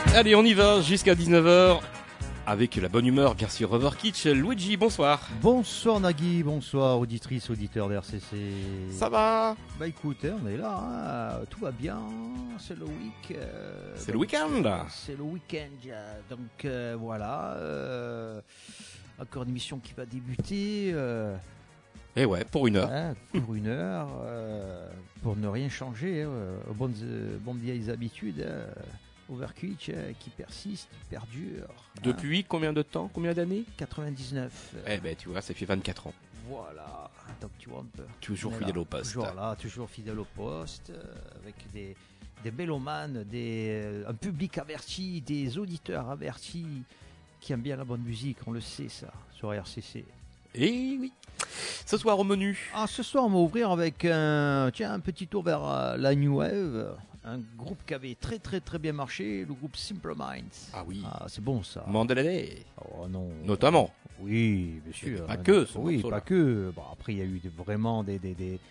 Allez, on y va jusqu'à 19h avec la bonne humeur, bien sûr, Overkitsch. Luigi, bonsoir. Bonsoir Nagui, bonsoir auditrices, auditeurs d'RCC. Ça va? Bah écoutez, on est là, hein, tout va bien, c'est le week. C'est le week-end. C'est le week-end, donc voilà. Encore une émission qui va débuter. Et ouais, pour une heure. Hein, pour une heure, pour ne rien changer, aux bonnes vieilles habitudes. Overkitsch qui persiste, qui perdure. Depuis combien de temps? Combien d'années? 99. Eh ben, tu vois, ça fait 24 ans. Voilà. Donc tu vois un peu. Toujours fidèle au poste. Toujours là, toujours fidèle au poste, avec des mélomanes, un public averti, des auditeurs avertis qui aiment bien la bonne musique, on le sait ça, sur RCC. Et oui. Ce soir au menu. Ce soir, on va ouvrir avec un petit tour vers la New Wave. Un groupe qui avait très très très bien marché, le groupe Simple Minds. Ah oui. C'est bon ça. Mandela Day. Oh non. Notamment. Oui, bien sûr. Pas que ce Oui, morceau-là. pas que. Bon, après, il y a eu vraiment des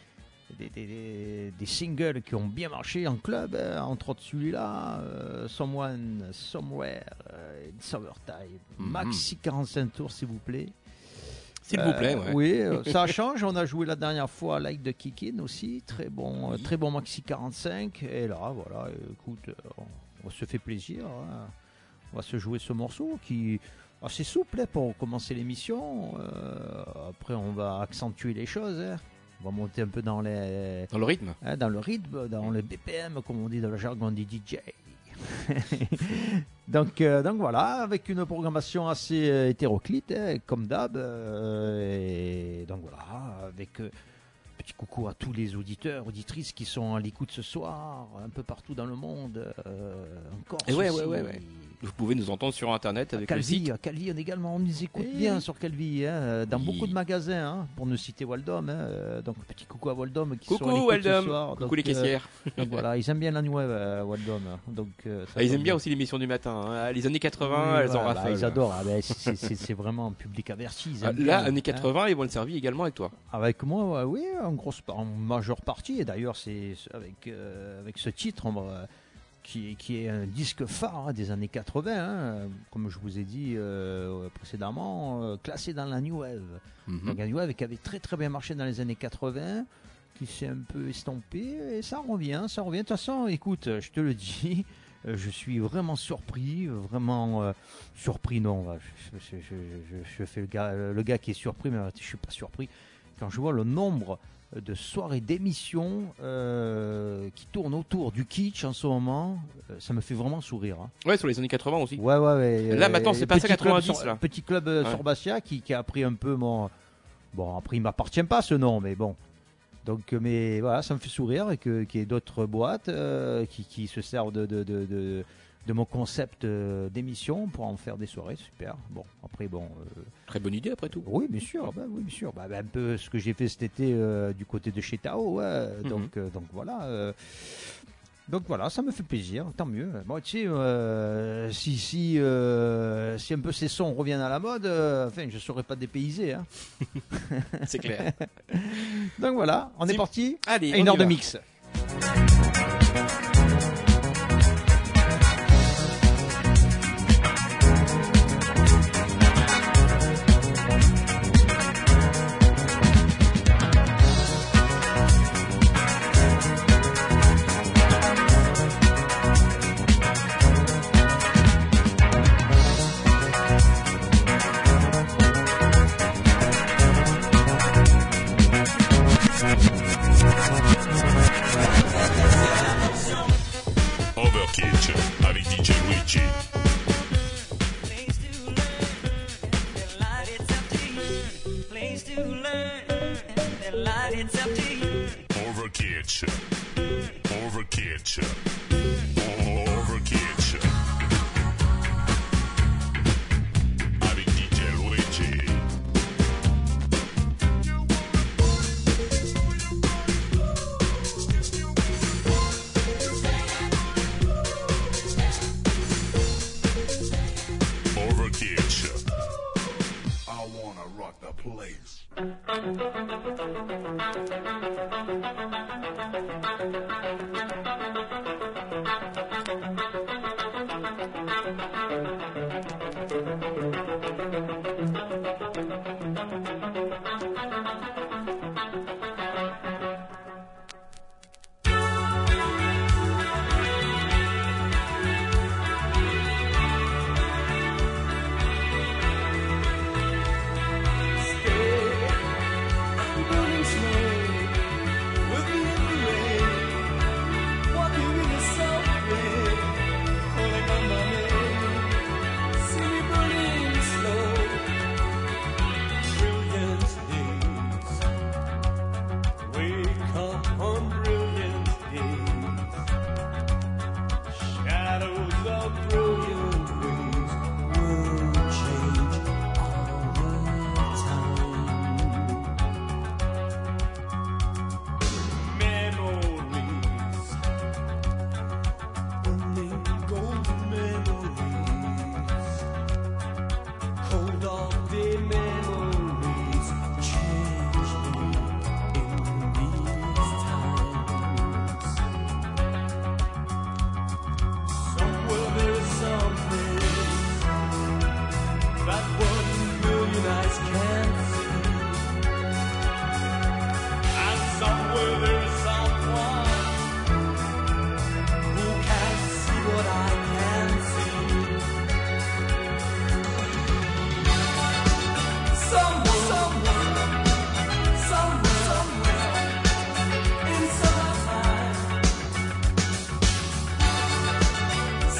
singles qui ont bien marché en club, hein, entre autres celui-là, Someone, Somewhere, in Summertime, maxi 45 tours s'il vous plaît. S'il vous plaît, ouais. Oui, ça change. On a joué la dernière fois Like the Kick-In aussi, très bon maxi 45. Et là, voilà, écoute, on se fait plaisir. Hein. On va se jouer ce morceau qui est assez souple hein, pour commencer l'émission. Après, on va accentuer les choses. Hein. On va monter un peu dans le rythme, dans le BPM, comme on dit dans le jargon des DJ. donc voilà, avec une programmation assez hétéroclite, hein, comme d'hab. Et donc voilà, avec petit coucou à tous les auditeurs, auditrices qui sont à l'écoute ce soir, un peu partout dans le monde, en Corse. Et ouais. Vous pouvez nous entendre sur internet avec le site. Calvi, on nous écoute bien sur Calvi, hein, dans beaucoup de magasins, hein, pour ne citer Waldom. Hein, donc petit coucou à Waldom qui sont à l'écoute ce soir. Coucou les caissières. Donc voilà, ils aiment bien la New Wave, Waldom. Donc, ils aiment bien aussi l'émission du matin. Hein. Les années 80, elles en raffolent. Ils adorent. C'est vraiment un public averti. Là, années 80, ils vont le servir également avec toi. Avec moi, oui, en majeure partie. Et d'ailleurs, c'est avec ce titre, qui est un disque phare des années 80, hein, comme je vous ai dit précédemment, classé dans la New Wave. Donc la New Wave qui avait très très bien marché dans les années 80, qui s'est un peu estompé, et ça revient. De toute façon, écoute, je te le dis, je suis vraiment surpris, surpris, non, je fais le gars qui est surpris, mais je suis pas surpris. Quand je vois le nombre de soirées d'émissions qui tournent autour du kitsch en ce moment, ça me fait vraiment sourire. Hein. Ouais, sur les années 80 aussi. Ouais. Là maintenant, c'est passé à 90 là. Petit club Sorbassia qui a pris un peu mon. Bon, après il m'appartient pas ce nom, mais bon. Donc, mais voilà, ça me fait sourire et qu'il y ait d'autres boîtes qui se servent de mon concept d'émission pour en faire des soirées, super. Bon, après, très bonne idée après tout. Oui, bien sûr. Un peu ce que j'ai fait cet été du côté de chez Tao. Ouais. Donc voilà. Donc voilà, ça me fait plaisir, tant mieux. Bon, tu sais, si un peu ces sons reviennent à la mode, je ne saurais pas dépayser. Hein. C'est clair. Donc voilà, on est parti. Allez, une heure de mix. Overkitsch avec DJ Luigi. Overkitsch. Overkitsch. Overkitsch. Avec DJ Luigi. Overkitsch. I wanna rock the place.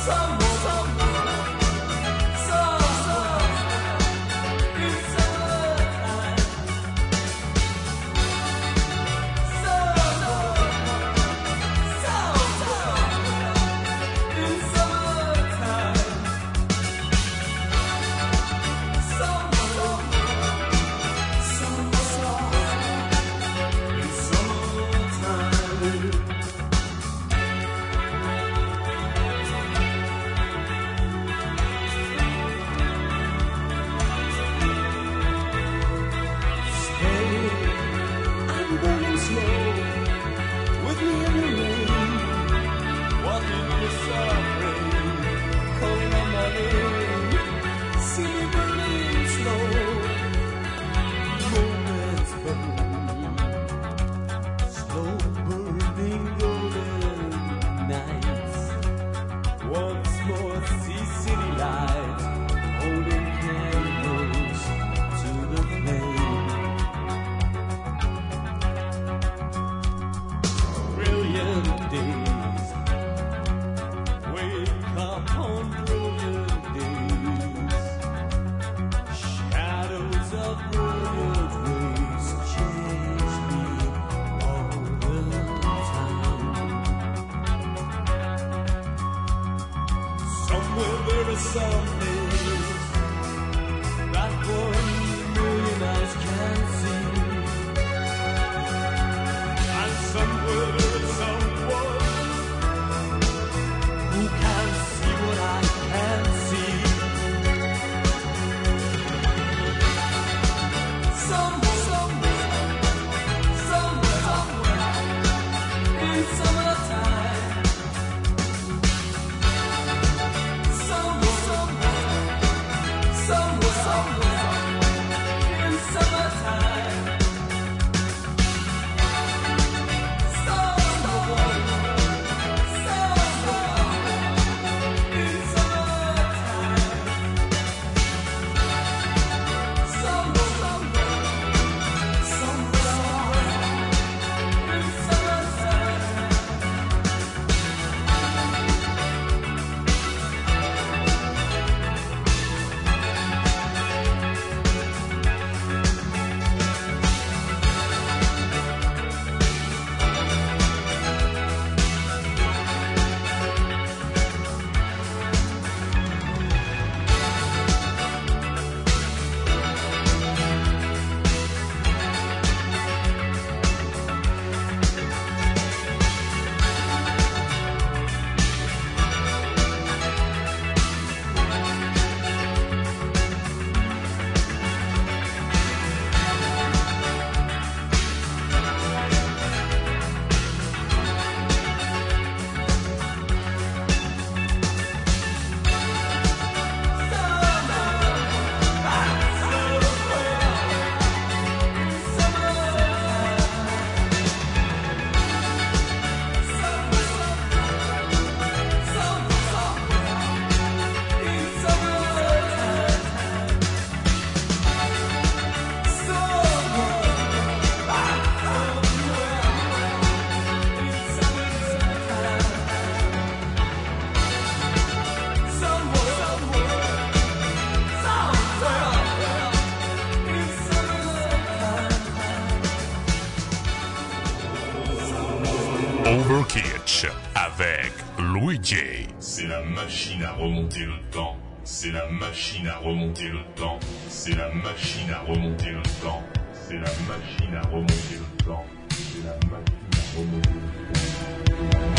Overkitsch avec Louis J. C'est la machine à remonter le temps. C'est la machine à remonter le temps. C'est la machine à remonter le temps. C'est la machine à remonter le temps. C'est la machine à remonter le temps.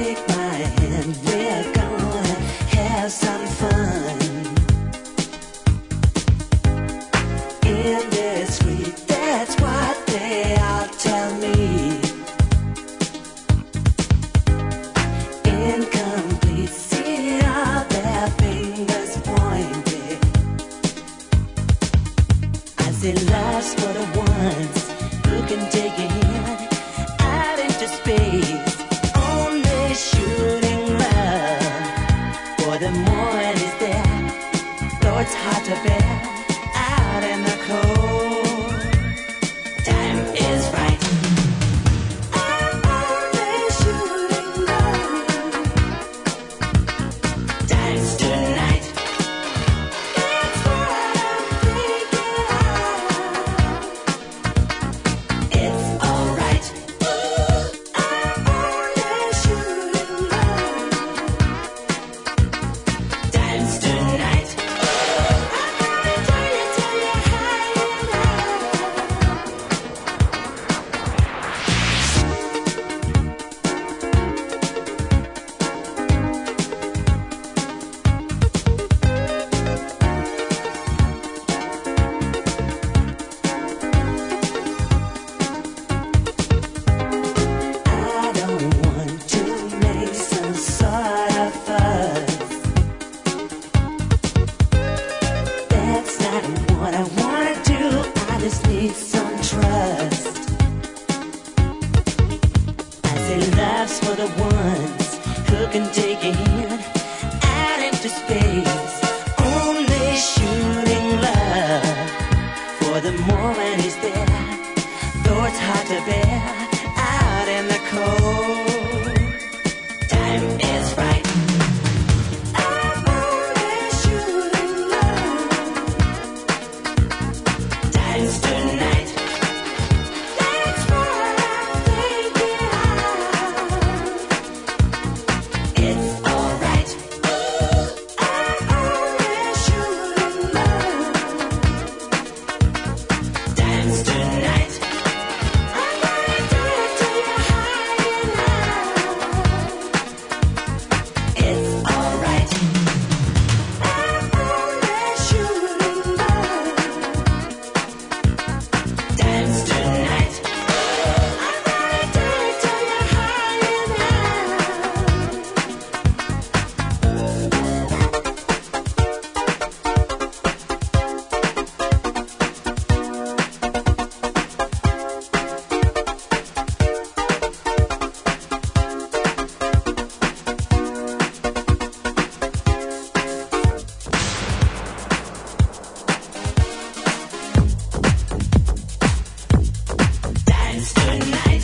take my hand, we're gonna have some fun. In this street, that's what they all tell me. Incomplete, see all their fingers pointed. I say love's for the ones who can take a hand out into space. Only shooting love for the moment is there, though it's hard to bear out in the cold. Time is right. I'm only shooting love. Time's tonight. It's what I'm thinking of. It's alright. I'm only shooting love. Time's tonight. I'm gonna tell you how you love. I don't want to make some sort of fuss. That's not what I want to do. I just need some trust. I say love's for the ones who can take a hand out into space. Only shooting love for the moment is there, though it's hard to bear out in the cold. Time is right. I'm only shooting love. Time's tonight. That's what I'm thinking of. It's alright. I'm only shooting love. Time's tonight. I'm gonna do it to you how you love. It's alright. I'm only shooting love. Time's tonight. I'm gonna do it to you how you Time's tonight.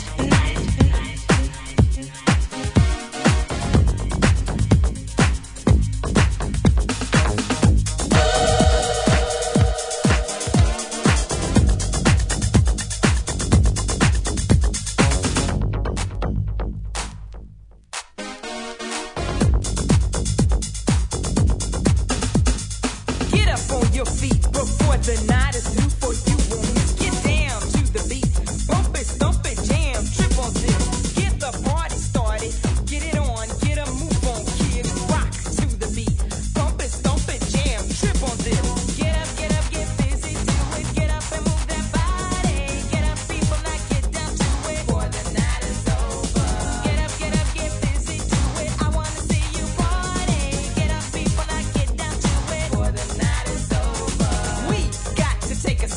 Get up on your feet before the night is through for you and me. Get down to the beat. Bump it, stomp it, jam, trip on this. Get the party started. Get it on, get a move on, kids. Rock to the beat. Bump it, stomp it, jam, trip on this. Get up, get busy, do it. Get up and move that body. Get up, people, like get down to it before the night is over. Get up, get busy, do it. I wanna see you party. Get up, people, like get down to it before the night is over. We got to take a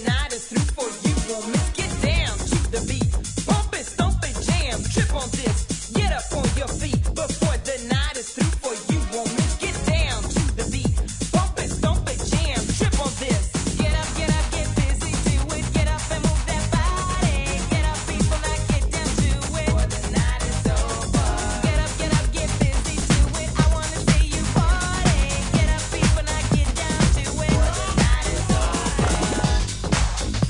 night is through for you won't miss. Get down to the beat. Bump it, stomp it, jam. Trip on this. Get up on your feet before the night is through for you won't miss. Get down to the beat. Bump it, stomp it, jam. Trip on this. Get up, get busy, do it. Get up and move that body. Get up, people, now get down to it. Before the night is over. Get up, get busy, do it. I wanna see you party. Get up, people, now get down to it. Before the night is over.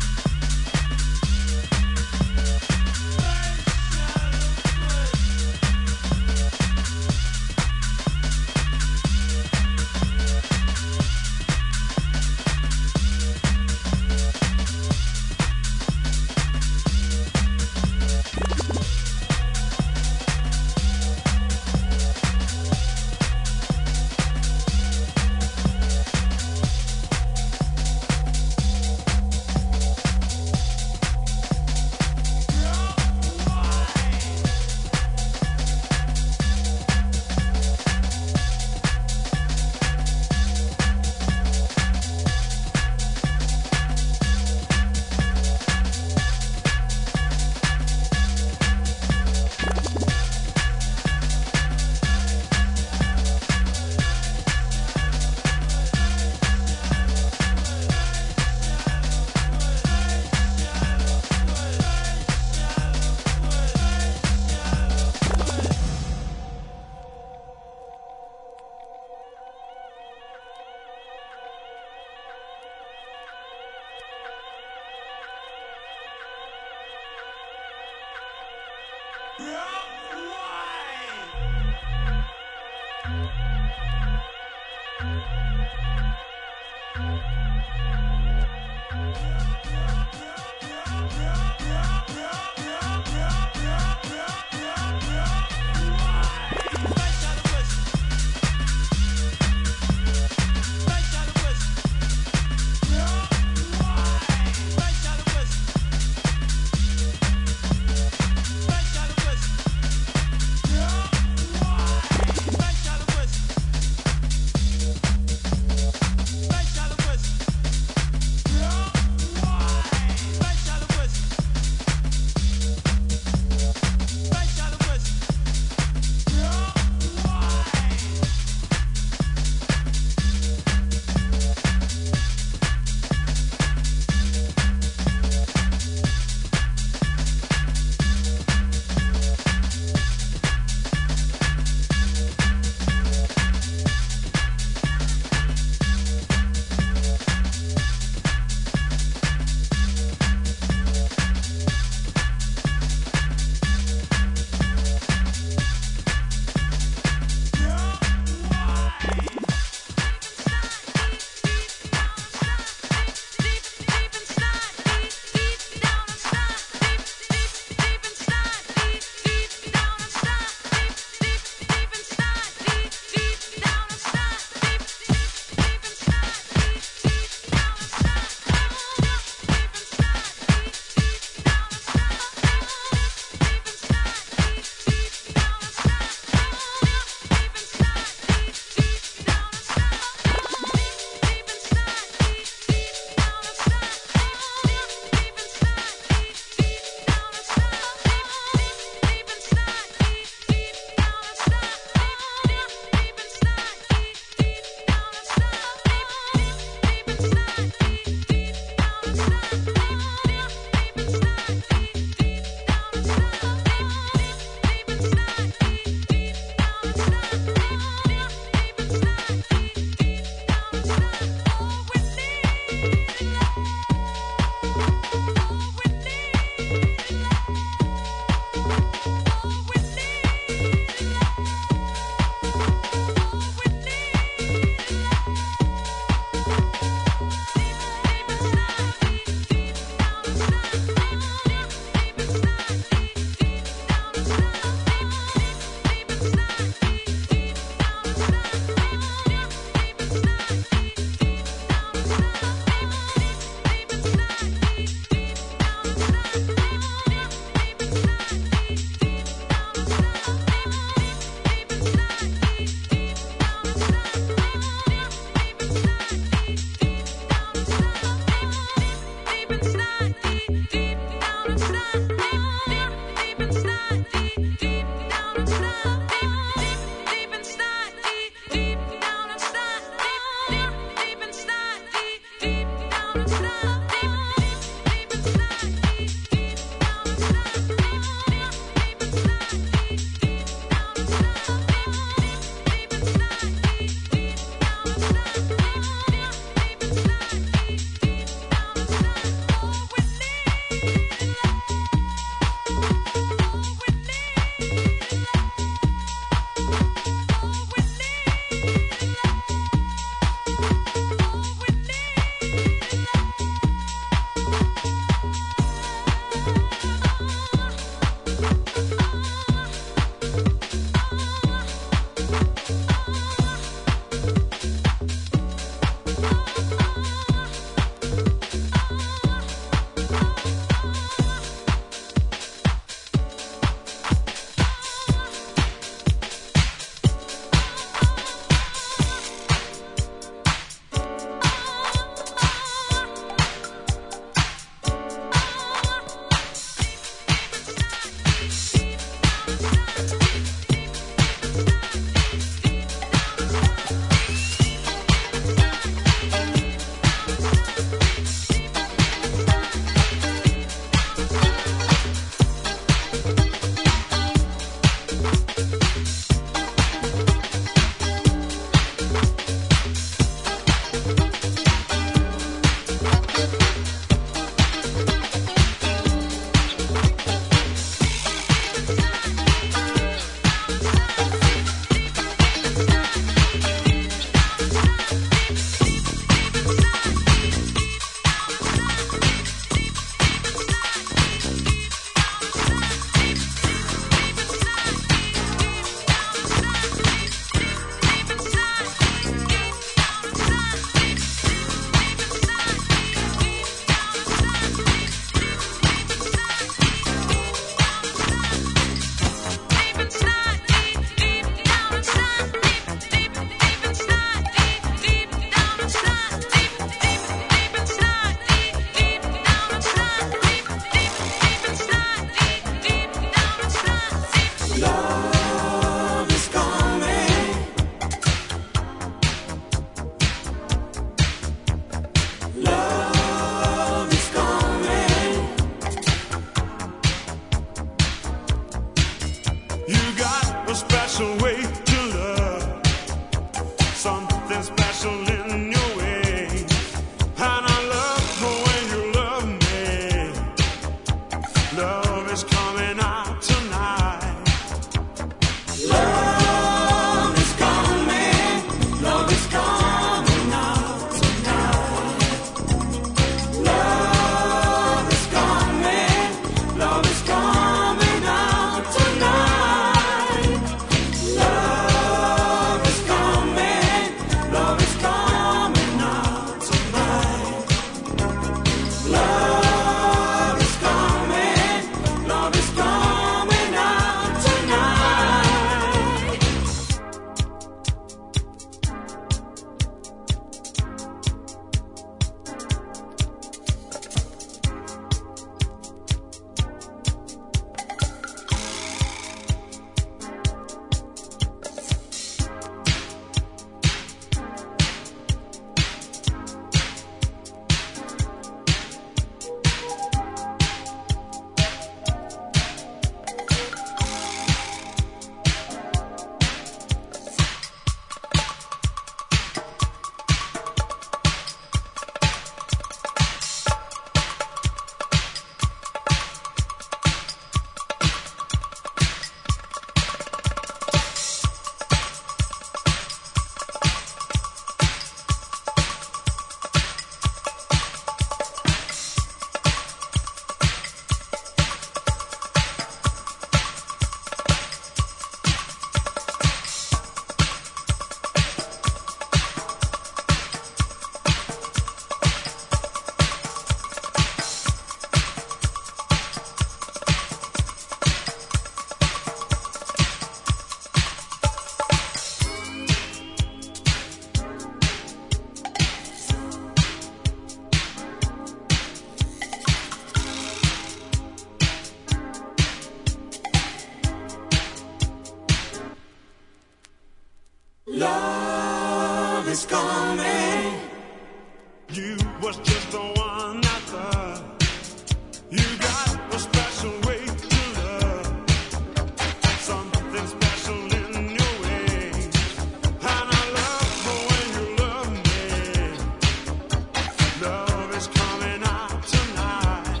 coming. You was just the one I thought. You got a special way to love, something special in your ways, and I love the way you love me. Love is coming out tonight.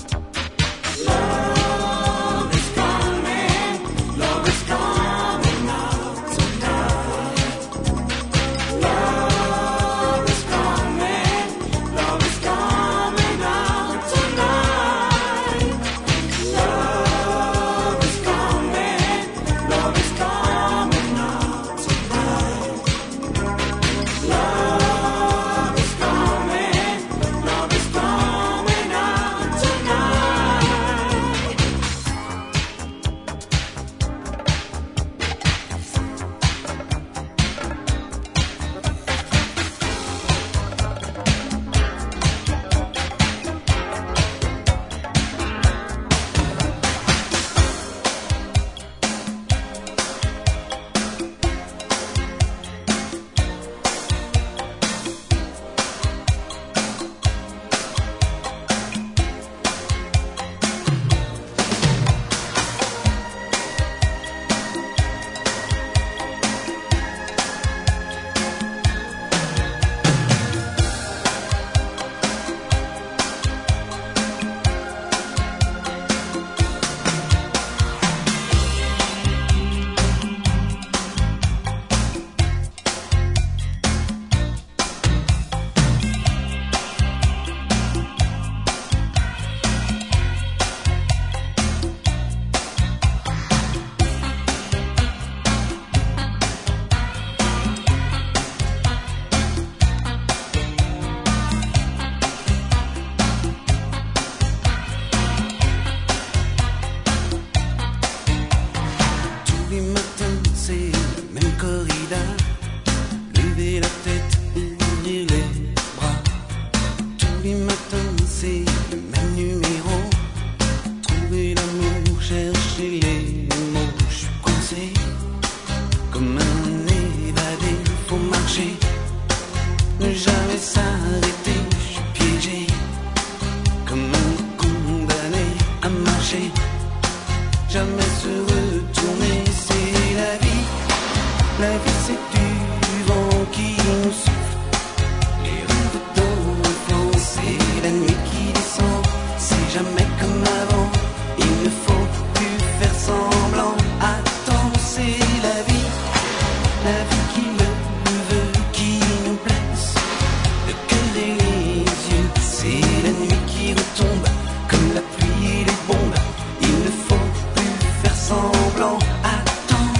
Love is coming. Love is coming out tonight. Love is coming. Love is coming out tonight. Love is coming. Love is coming out tonight. Love is coming. Love is coming out tonight. Tous les matins, c'est le même corrida. Lever la tête, ouvrir les bras. Tous les matins, c'est le même numéro. Trouver l'amour, chercher les mots. Je suis coincé comme un évadé. Faut marcher, ne jamais s'arrêter. Je suis piégé comme un condamné à marcher. Jamais se retourner, c'est la vie. La vie c'est du vent qui nous souffle. Les rêves d'enfance, c'est la nuit qui descend. C'est jamais comme avant, il ne faut plus faire semblant. Attends, c'est la vie qui le veut, qui nous blesse. Le cœur et les yeux, c'est la nuit qui retombe. Comme la pluie et les bombes, il ne faut plus faire semblant. Attends.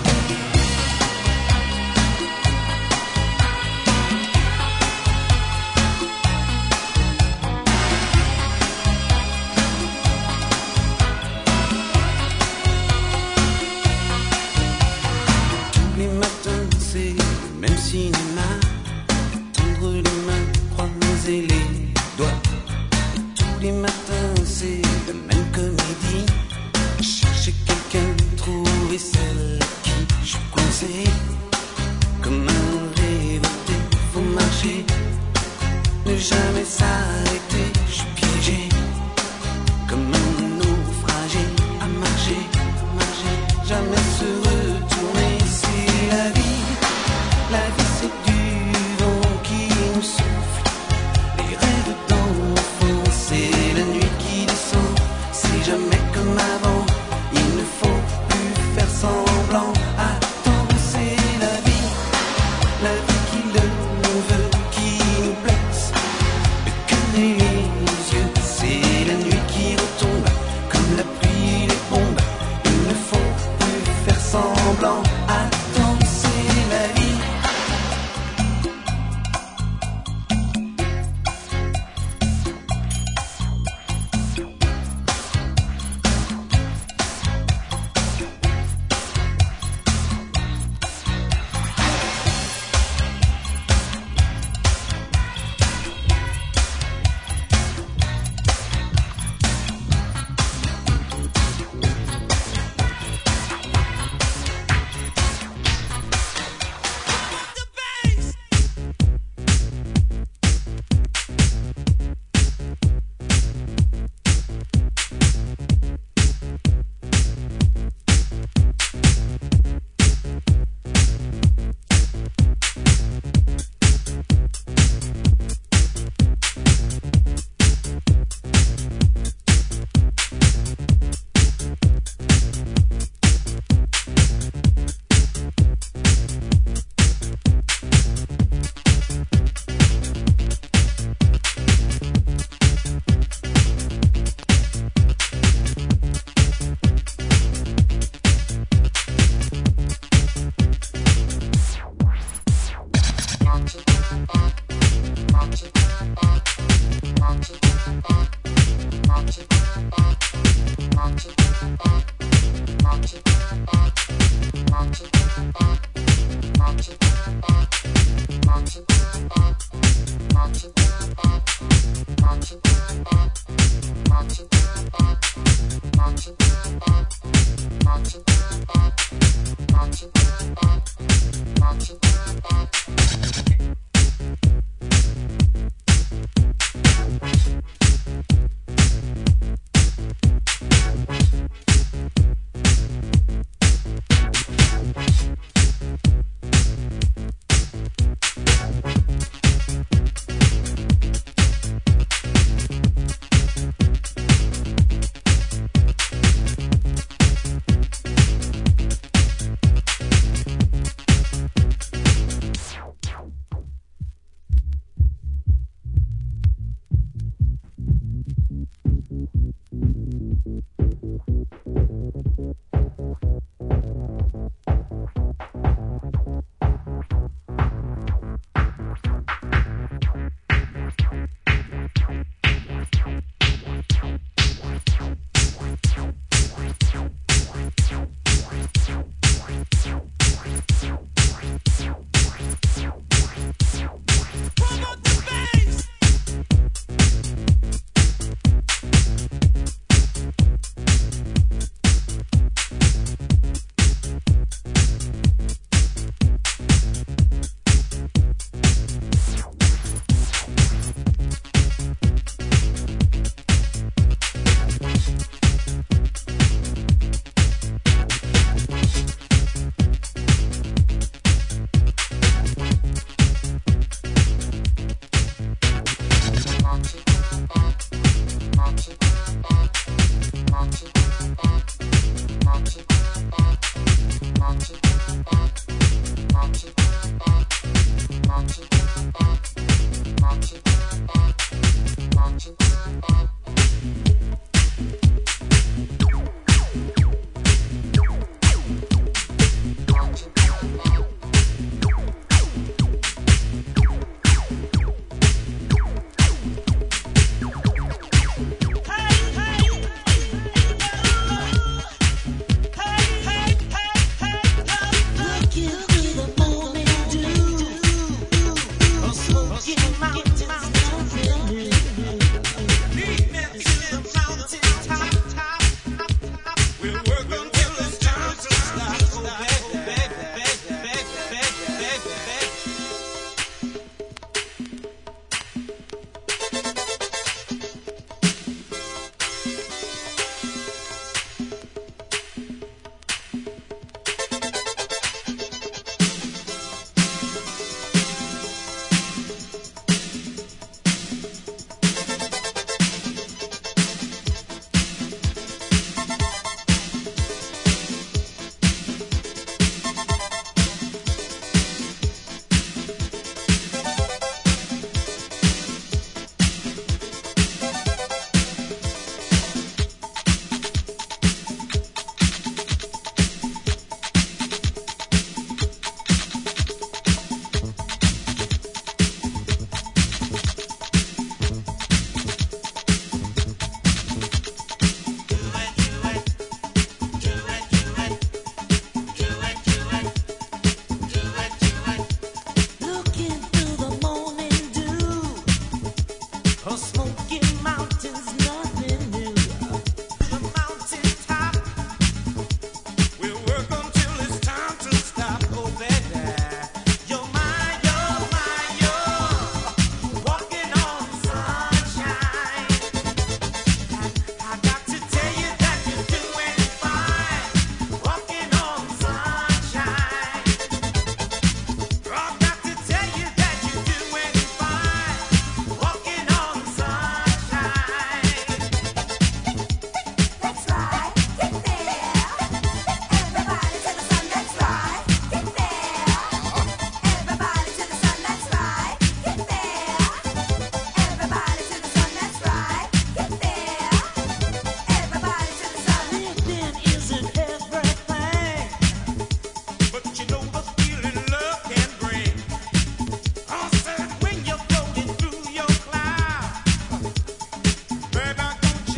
Tous les matins, c'est le même cinéma. Tendre les mains, croiser les doigts. Tous les matins, c'est la même comédie. Chercher quelqu'un, trouver celle à qui je suis coincé. Comme un révolté, faut marcher, ne jamais s'arrêter. Je suis piégé comme un naufragé à marcher, jamais se retourner. C'est la vie c'est du vent qui nous souffle. Les rêves d'enfance, c'est la nuit qui descend. C'est jamais comme avant, il ne faut plus faire semblant.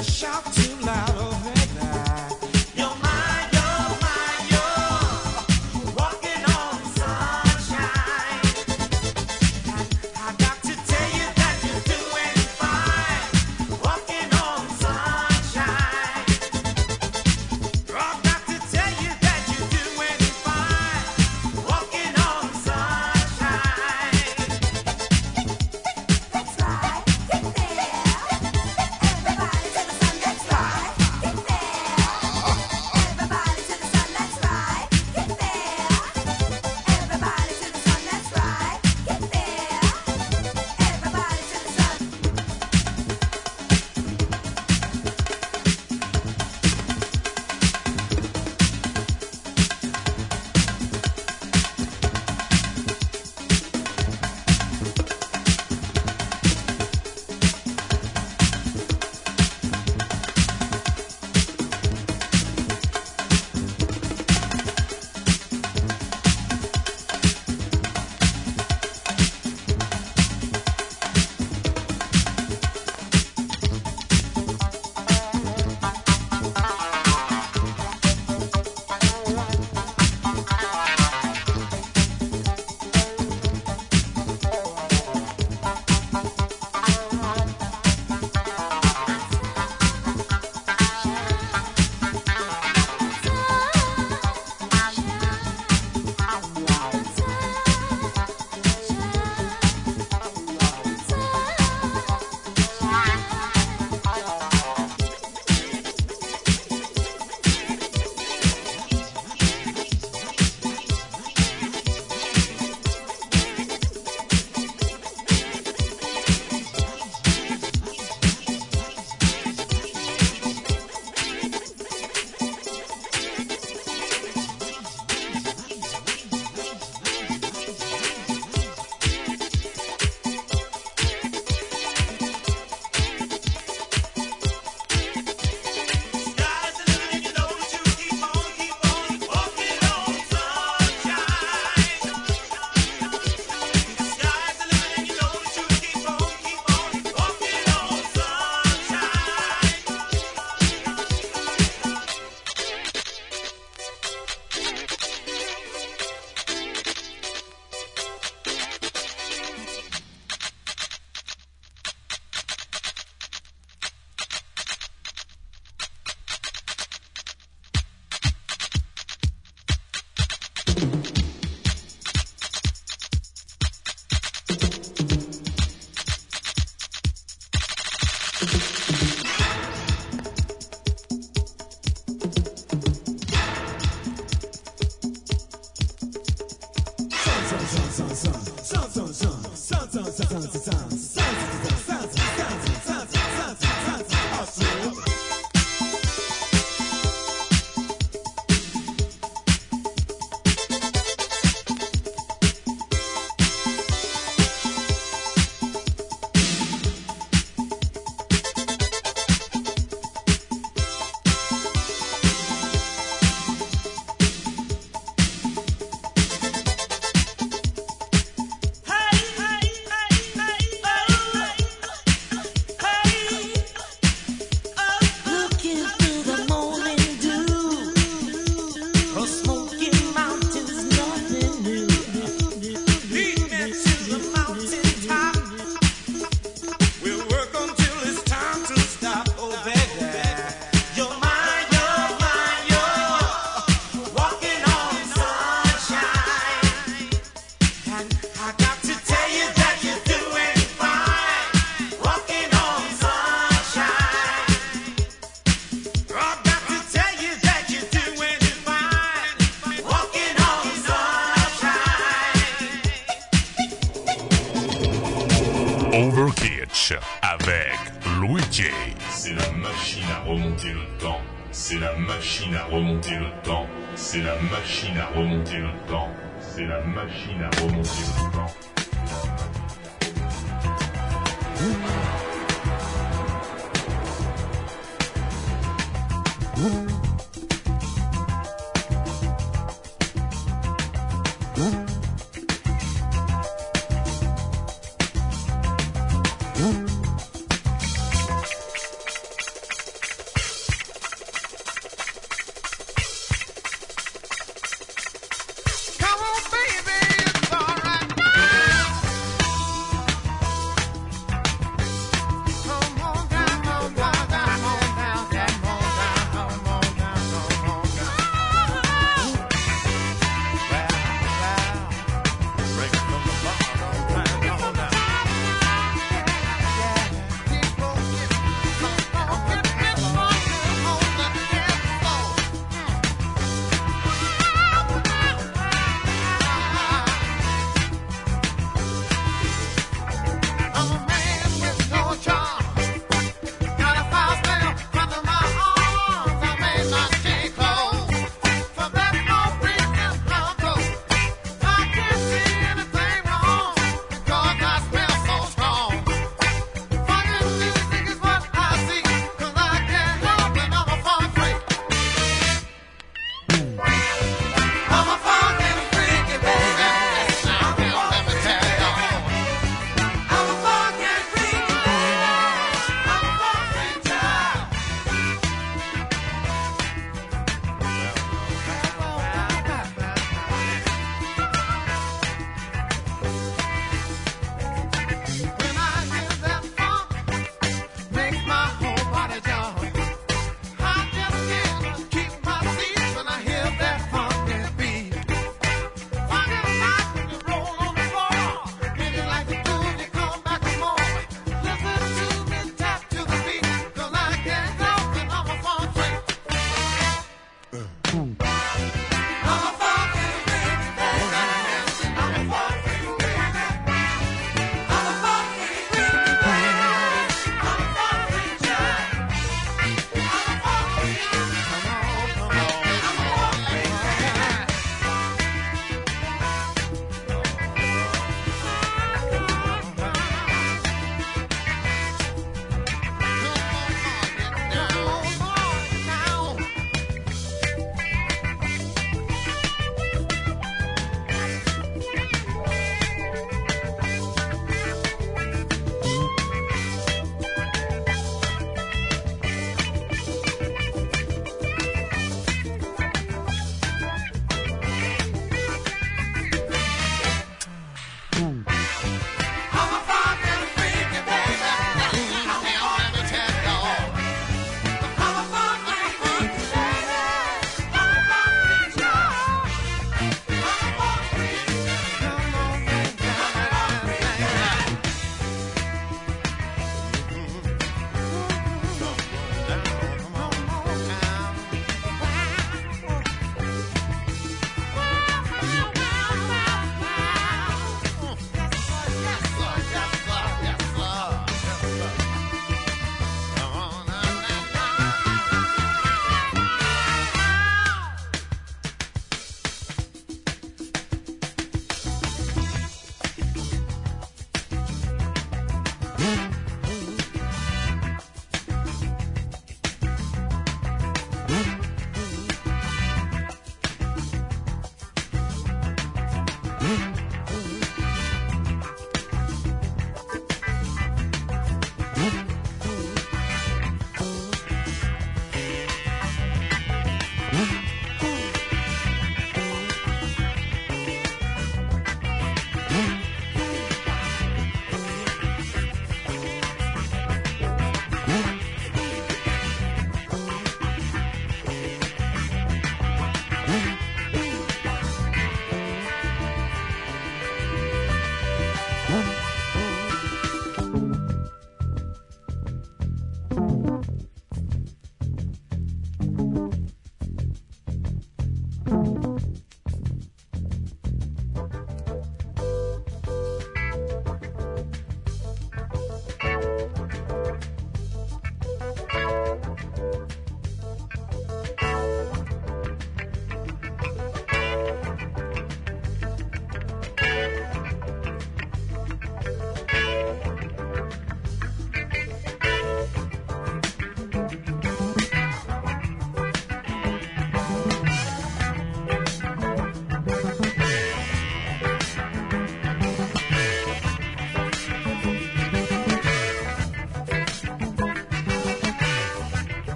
Overkitsch avec Luigi. C'est la machine à remonter le temps. C'est la machine à remonter le temps. C'est la machine à remonter le temps. C'est la machine à remonter le temps.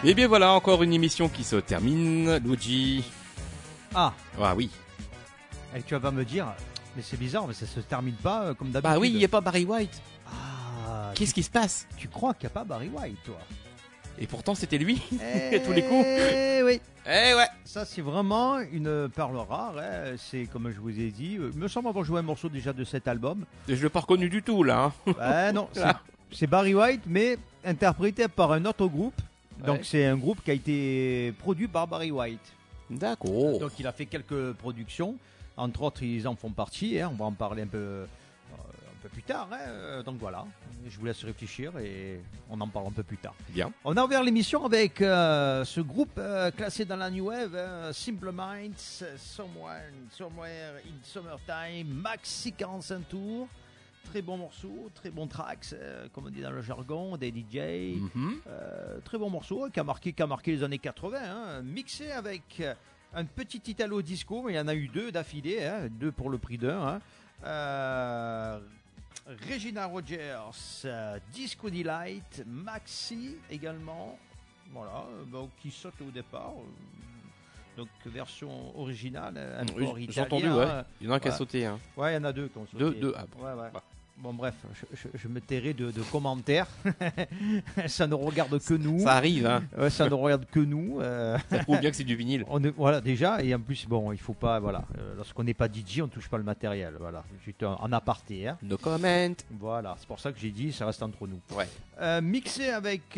Et bien voilà, encore une émission qui se termine. Luigi. Ah, Ah oui. et tu vas me dire, mais c'est bizarre, mais ça se termine pas comme d'habitude. Bah oui, il n'y a pas Barry White. Ah, Qu'est-ce qui se passe? tu crois qu'il n'y a pas Barry White, toi? Et pourtant, c'était lui. À tous les coups. Oui. Eh ouais. Ça, c'est vraiment une perle rare. Hein. C'est comme je vous ai dit. Il me semble avoir joué un morceau déjà de cet album. Je l'ai pas reconnu du tout, là. hein. Non, Ah. c'est Barry White, mais interprété par un autre groupe. Donc, Ouais. c'est un groupe qui a été produit par Barry White. D'accord. Donc, il a fait quelques productions. Entre autres, ils en font partie. Hein. On va en parler un peu plus tard. Hein. Donc, voilà. Je vous laisse réfléchir et on en parle un peu plus tard. Bien. On a ouvert l'émission avec ce groupe classé dans la New Wave, Simple Minds, Somewhere in Summertime, Maxi 45 tours. Très bon morceau, très bon tracks, comme on dit dans le jargon, des DJ. Mhm. Très bon morceau qui a marqué les années 80, hein, mixé avec un petit Italo disco, mais il y en a eu deux d'affilée, hein, deux pour le prix d'un. Hein. Regina Rogers, Disco Delight, Maxi également, voilà, qui saute au départ. Donc version originale, un port J'ai italien. entendu, ouais. Il y en a un qui a ouais. sauté. Hein. Ouais, il y en a deux qui ont sauté. Deux, ah, bon. Ouais. Bah. Bon, bref, je me tairai de commentaires. Ça ne regarde que nous. Ça arrive, hein. Ouais, ça ne regarde que nous. Ça prouve bien que c'est du vinyle. Voilà, déjà. Et en plus, bon, il faut pas. Voilà. Lorsqu'on n'est pas DJ, on touche pas le matériel. Voilà. Juste en aparté. Hein. No comment. Voilà. C'est pour ça que j'ai dit, ça reste entre nous. Ouais. Mixé avec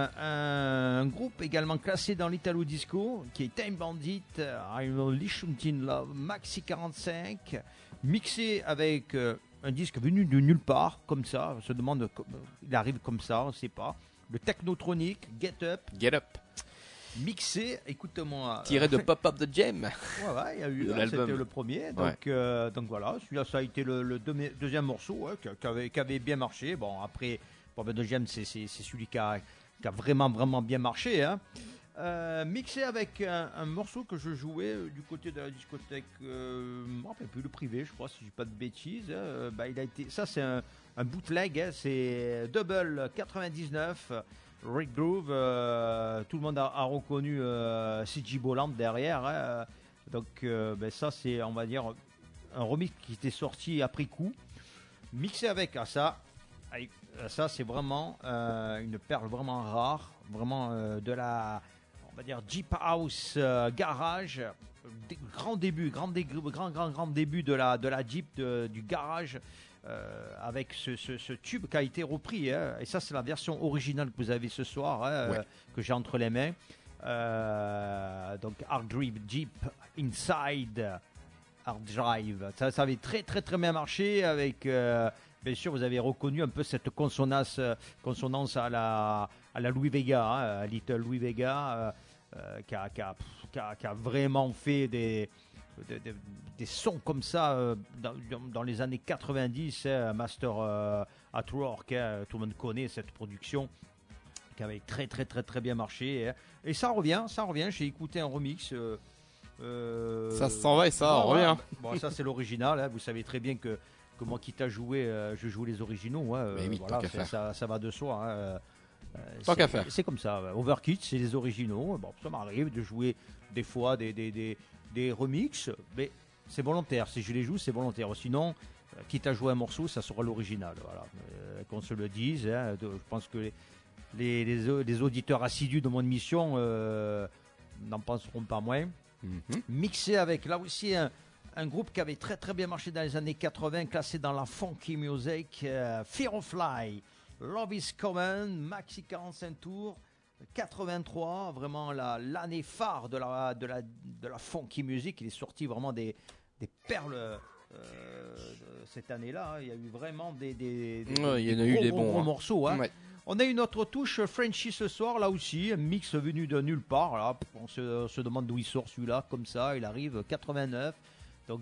un groupe également classé dans l'Italo Disco, qui est Time Bandit, I'm Only Shooting Love, Maxi 45. Mixé avec un disque venu de nulle part, comme ça. On se demande, il arrive comme ça, on ne sait pas. Le Technotronic, Get Up, Get Up. mixé, écoute-moi. Tiré de Pop Up the Jam. Ouais, il y a eu, de hein, l'album. c'était le premier. Donc voilà, celui-là, ça a été le deuxième morceau hein, qui avait bien marché. Bon, après, Pop Up the Jam, c'est celui qui a vraiment bien marché. Hein. Mixé avec un morceau que je jouais du côté de la discothèque, je ne me rappelle plus, le privé, je crois, si je dis pas de bêtises. Il a été, ça, c'est un bootleg, hein, c'est Double 99, Rick Groove. Tout le monde a reconnu CG Boland derrière. Hein, donc, ça, c'est, on va dire, un remix qui était sorti après coup. Mixé avec ça. Ça, c'est vraiment une perle vraiment rare, vraiment de la, on va dire, Jeep House garage, grand début de la Jeep du garage, avec ce tube qui a été repris. Hein, et ça, c'est la version originale que vous avez ce soir, hein, Ouais. que j'ai entre les mains. Donc, Hard Drive Jeep Inside. Hard Drive. Ça avait très bien marché avec, bien sûr, vous avez reconnu un peu cette consonance à la Louis Vega, hein, à Little Louis Vega, qui a vraiment fait des sons comme ça dans les années 90, hein, Master at Work, hein, tout le monde connaît cette production qui avait très bien marché. Hein. Et ça revient, j'ai écouté un remix. Ça s'en va et ça revient. Bon, ça c'est l'original. Hein. Vous savez très bien que moi, quitte à jouer, je joue les originaux. Hein. Mais oui, tant qu'à faire. Ça va de soi. Hein. Tant qu'à faire. C'est comme ça. Overkill, c'est les originaux. Bon, ça m'arrive de jouer des fois des remixes, mais c'est volontaire. Si je les joue, c'est volontaire. Sinon, quitte à jouer un morceau, ça sera l'original. Voilà. Qu'on se le dise. Hein. Je pense que les auditeurs assidus de mon émission n'en penseront pas moins. Mhm. Mixé avec là aussi un groupe qui avait très bien marché dans les années 80, classé dans la funky music, Fear of Fly, Love is Common, Maxi 45 tours, 83, vraiment l'année phare de la funky music. Il est sorti vraiment des perles cette année-là. Hein. Il y a eu vraiment des gros morceaux. Hein. Ouais. On a une autre touche Frenchy ce soir, là aussi, un mix venu de nulle part. Là, on se demande d'où il sort celui-là, comme ça, il arrive 89. Donc,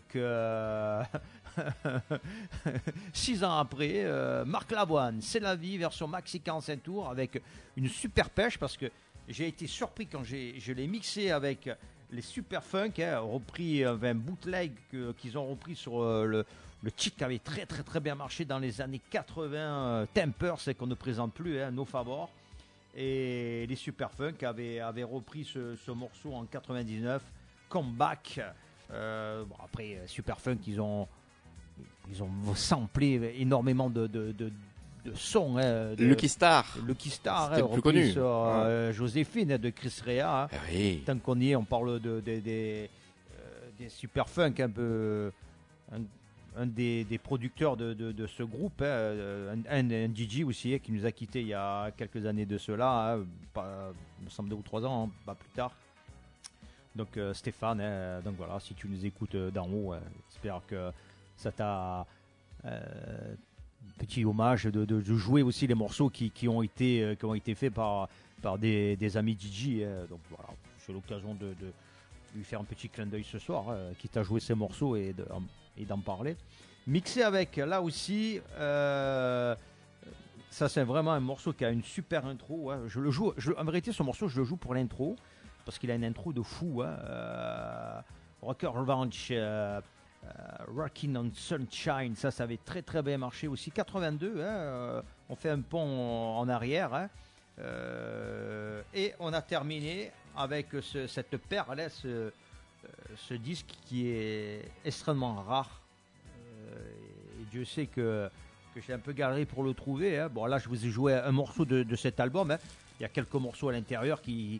6 ans après, Marc Lavoine, C'est la vie, version Maxi 45 tours, avec une super pêche, parce que j'ai été surpris quand je l'ai mixé avec les Super Funk, hein, repris, un bootleg qu'ils ont repris sur le titre qui avait très bien marché dans les années 80, Tempers, qu'on ne présente plus, hein, No Favor. Et les Superfunk avaient repris ce morceau en 99, Comeback. Après, Superfunk, ils ont samplé énormément de sons. Lucky Star. Lucky Star, C'était le plus connu. Sur Joséphine de Chris Rea. Ah oui. Tant qu'on y est, on parle des Superfunk, un peu un des producteurs de ce groupe, un DJ aussi qui nous a quittés il y a quelques années de cela, il me semble 2 ou 3 ans, pas plus tard. Donc Stéphane, donc voilà, si tu nous écoutes d'en haut, j'espère que ça t'a petit hommage de jouer aussi les morceaux qui ont été faits par des amis DJ. Donc voilà, j'ai l'occasion de lui faire un petit clin d'œil ce soir, qui t'a joué ces morceaux et d'en parler. Mixé avec, là aussi, ça c'est vraiment un morceau qui a une super intro. Je le joue, en vérité, ce morceau, je le joue pour l'intro, parce qu'il a une intro de fou. Rocker Revenge, Rockin' on Sunshine, ça avait très très bien marché aussi. 82, on fait un pont en arrière. Et on a terminé avec cette perle, ce disque qui est extrêmement rare. Et Dieu sait que j'ai un peu galéré pour le trouver. Bon, là, je vous ai joué un morceau de cet album. Il y a quelques morceaux à l'intérieur qui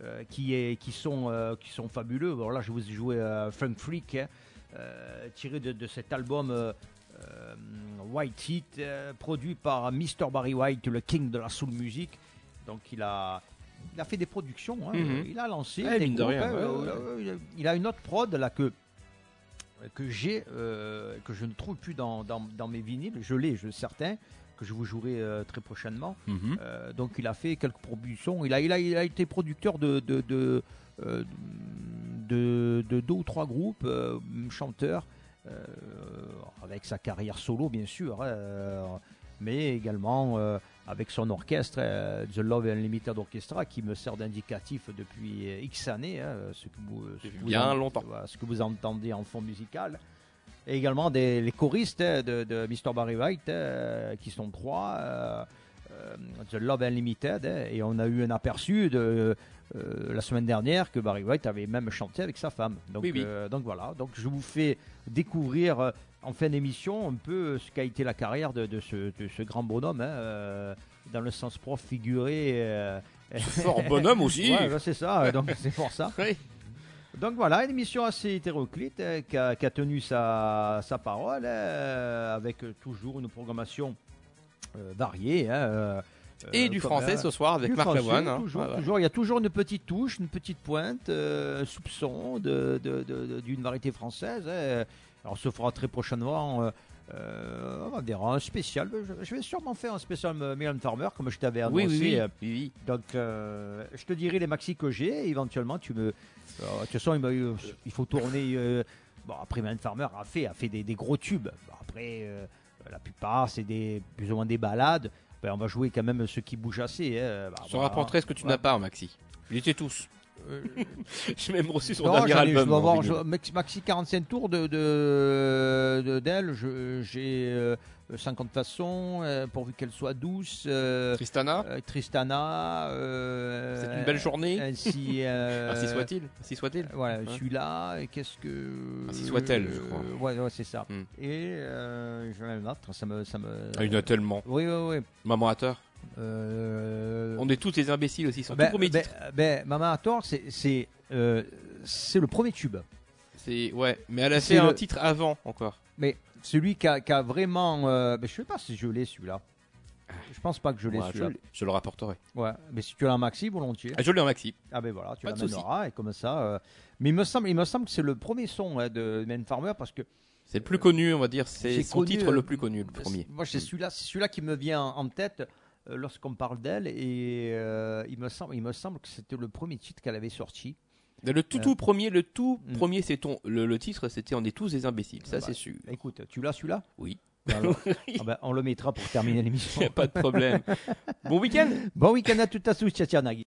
sont fabuleux. Bon, là, je vous ai joué Funk Freak, tiré de cet album White Heat, produit par Mr. Barry White, le king de la soul music. Donc il a fait des productions, il a lancé des groupes, il a une autre prod là que j'ai, que je ne trouve plus dans mes vinyles. Je l'ai, certain, que je vous jouerai très prochainement. Donc il a fait quelques productions. Il a été producteur de 2 ou 3 groupes, chanteur, avec sa carrière solo bien sûr, mais également avec son orchestre, The Love Unlimited Orchestra, qui me sert d'indicatif depuis X années, ce que vous entendez en fond musical. Et également les choristes de Mr. Barry White, qui sont 3, The Love Unlimited, et on a eu un aperçu la semaine dernière que Barry White avait même chanté avec sa femme. Donc, oui. Donc voilà, donc je vous fais découvrir en fin d'émission un peu ce qu'a été la carrière de ce grand bonhomme, dans le sens propre, figuré. Fort bonhomme aussi. Ouais, c'est ça, donc c'est pour ça. Oui. Donc voilà, une émission assez hétéroclite, qui a tenu sa parole, avec toujours une programmation variée. Et du français ce soir avec Marc Lavoine. Toujours, il y a toujours une petite touche, une petite pointe, un soupçon d'une variété française. Alors, on se fera très prochainement on va dire un spécial. Je vais sûrement faire un spécial Mylène Farmer, comme je t'avais annoncé. Oui. Donc, je te dirai les maxis que j'ai. Éventuellement, de toute façon, il faut tourner. Bon, après, Mylène Farmer a fait des gros tubes. Bon, après, la plupart, c'est plus ou moins des balades. Ben, on va jouer quand même ceux qui bougent assez. Je rapporterai ce que tu n'as pas, Maxi. Ils étaient tous. J'ai même reçu son non, dernier album. Je dois avoir Maxi 45 tours d'elle. J'ai 50 façons, pourvu qu'elle soit douce. Tristana. C'est une belle journée. Ainsi soit-il. Voilà, celui-là. Qu'est-ce que. Ainsi soit-elle, je crois. Ouais, c'est ça. Et je vais le mettre. Ça me. Il y en a tellement. Oui. Maman à tort. On est tous des imbéciles aussi. Son tout premier titre. Maman à tort, c'est le premier tube. Ouais, mais elle a fait un titre avant encore. Mais celui qui a vraiment. Je sais pas si je l'ai celui-là. Je pense pas que je l'ai celui-là. Je le rapporterai. Ouais, mais si tu l'as en maxi, volontiers. Je l'ai en maxi. Ah ben voilà, tu pas l'amèneras et comme ça. Mais il me semble que c'est le premier son de Mylène Farmer parce que. C'est le plus connu, on va dire. C'est son connu, titre le plus connu, le premier. Moi, c'est celui-là qui me vient en tête lorsqu'on parle d'elle et il me semble que c'était le premier titre qu'elle avait sorti. Le tout premier, c'est le titre, c'était On est tous des imbéciles, ça c'est sûr. Écoute, tu l'as celui-là ? Oui. Alors, on le mettra pour terminer l'émission. Pas de problème. Bon week-end. Bon week-end à toutes, Nagui.